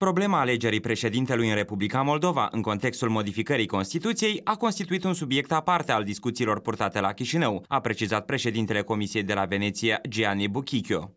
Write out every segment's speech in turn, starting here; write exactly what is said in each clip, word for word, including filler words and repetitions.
Problema alegerii președintelui în Republica Moldova, în contextul modificării Constituției, a constituit un subiect aparte al discuțiilor purtate la Chișinău, a precizat președintele Comisiei de la Veneția, Gianni Buchichio.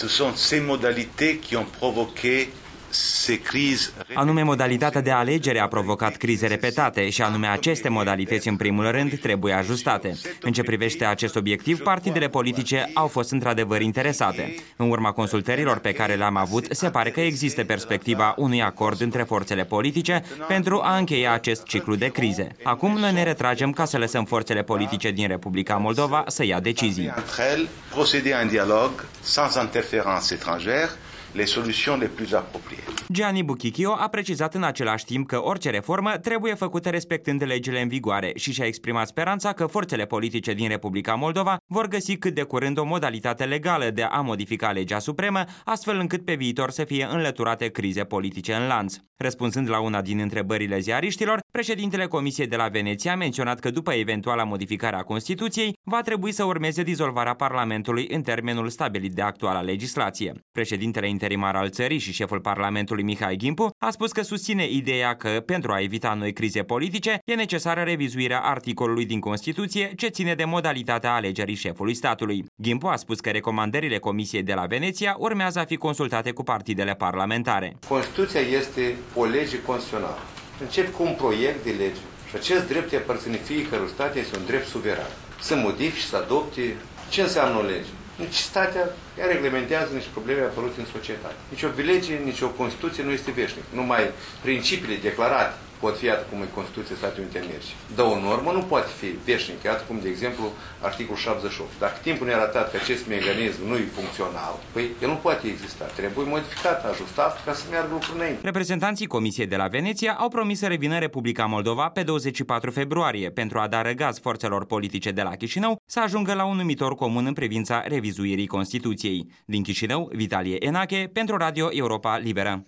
Anume, modalitatea de alegere a provocat crize repetate și anume aceste modalități, în primul rând, trebuie ajustate. În ce privește acest obiectiv, partidele politice au fost într-adevăr interesate. În urma consultărilor pe care le-am avut, se pare că există perspectiva unui acord între forțele politice pentru a încheia acest ciclu de crize. Acum noi ne retragem ca să lăsăm forțele politice din Republica Moldova să ia decizii. Les solutions les plus appropriées. Gianni Buchichio a precizat în același timp că orice reformă trebuie făcută respectând legile în vigoare și și-a exprimat speranța că forțele politice din Republica Moldova vor găsi cât de curând o modalitate legală de a modifica legea supremă, astfel încât pe viitor să fie înlăturate crize politice în lanț. Răspunzând la una din întrebările ziariștilor, președintele Comisiei de la Veneția a menționat că după eventuala modificare a Constituției va trebui să urmeze dizolvarea Parlamentului în termenul stabilit de actuala legislație. Președintele interimar al țării și șeful Parlamentului Mihai Gimpu a spus că susține ideea că, pentru a evita noi crize politice, e necesară revizuirea articolului din Constituție ce ține de modalitatea alegerii șefului statului. Gimpu a spus că recomandările Comisiei de la Veneția urmează a fi consultate cu partidele parlamentare. Constituția este o lege constituțională. Încep cu un proiect de lege și acest drept îi aparține fiecărui stat, este un drept suveran. Să modifice, să adopte. Ce înseamnă o lege? Necesitatea, ea reglementează niște probleme apărute în societate. Nici o lege, nici o Constituție nu este veșnică. Numai principiile declarate pot fi, iată cum e Constituția Statului Unite Americii. Dar o normă nu poate fi veșnică, iată cum, de exemplu, articolul șaptezeci și opt. Dacă timpul ne-a arătat că acest mecanism nu e funcțional, păi el nu poate exista. Trebuie modificat, ajustat ca să meargă lucrul înainte. Reprezentanții Comisiei de la Veneția au promis să revină în Republica Moldova pe douăzeci și patru februarie pentru a da răgaz forțelor politice de la Chișinău să ajungă la un numitor comun în privința revizuirii Constituției. Din Chișinău, Vitalie Enache, pentru Radio Europa Liberă.